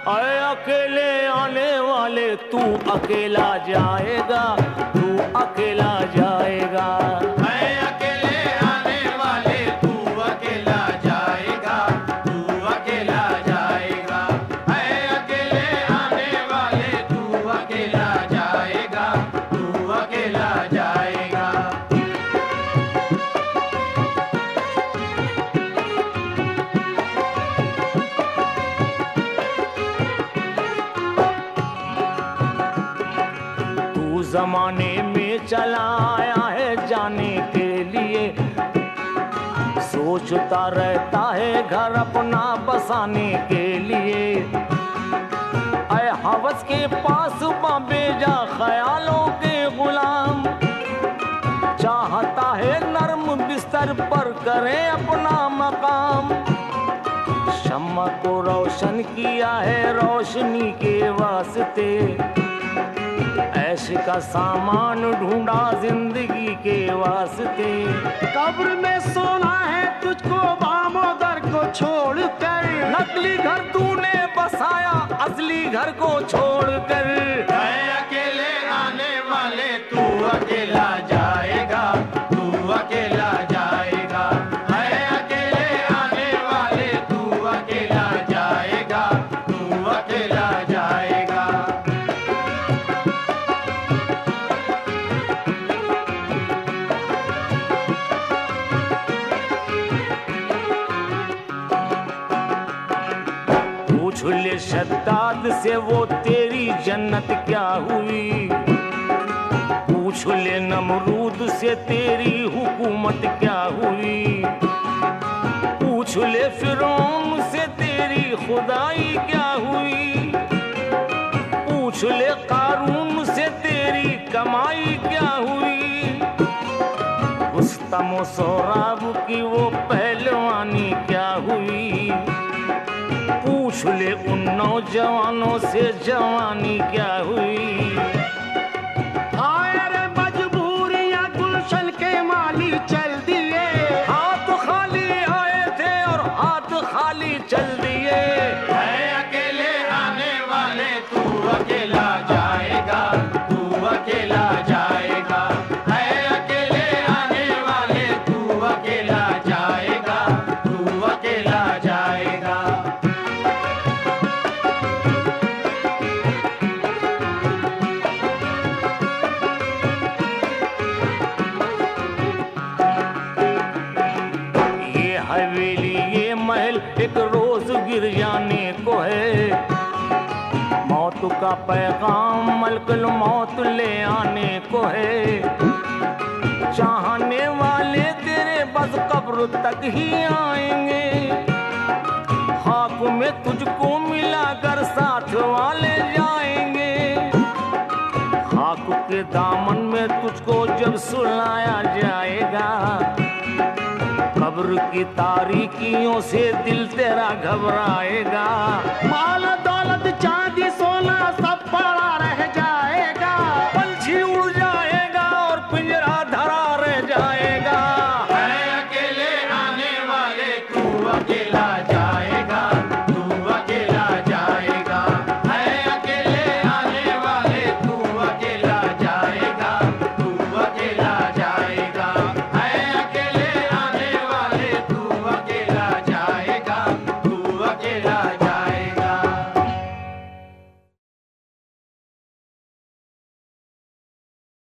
अरे अकेले आने वाले तू अकेला जाएगा, तू अकेला जाएगा। जमाने में चला आया है जाने के लिए, सोचता रहता है घर अपना बसाने के लिए। ऐ हवस के पास बेजा ख्यालों के गुलाम, चाहता है नर्म बिस्तर पर करे अपना मकाम। शम्मा को रोशन किया है रोशनी के वास्ते, ऐश का सामान ढूंढा जिंदगी के वास्ते। कब्र में सोना है तुझको दामोदर को छोड़कर, नकली घर तूने बसाया असली घर को छोड़कर। अकेले आने वाले तू अकेला जाएगा, तू अकेला जाएगा। अकेले आने वाले तू अकेला जाएगा, तू अकेला जाएगा। पूछ ले शद्दाद से वो तेरी जन्नत क्या हुई, पूछ ले नमरूद से तेरी हुकूमत क्या हुई, पूछ ले फिरौन से तेरी खुदाई क्या हुई, पूछ ले कारून से तेरी कमाई क्या हुई, रुस्तम और सोराब की वो पहलवानी क्या हुई, पूछ ले उन नौजवानों से जवानी क्या हुई। आए मजबूरियां गुलशन के माली चल दिए, हाथ खाली आए थे और हाथ खाली चल दिए। अकेले आने वाले तू अकेला जाएगा, तू अकेला जाएगा। अकेले आने वाले तू अकेला जाएगा, तू अकेला जाएगा। हवेली ये महल एक रोज गिर जाने को है, मौत का पैगाम मलकुल मौत ले आने को है। चाहने वाले तेरे बस कब्र तक ही आएंगे, खाक में तुझको मिलाकर साथ वाले जाएंगे। खाक के दामन में तुझको जब सुलाया जाएगा, कब्र की तारीकियों से दिल तेरा घबराएगा। माल दौलत चांदी सोना सब पड़ा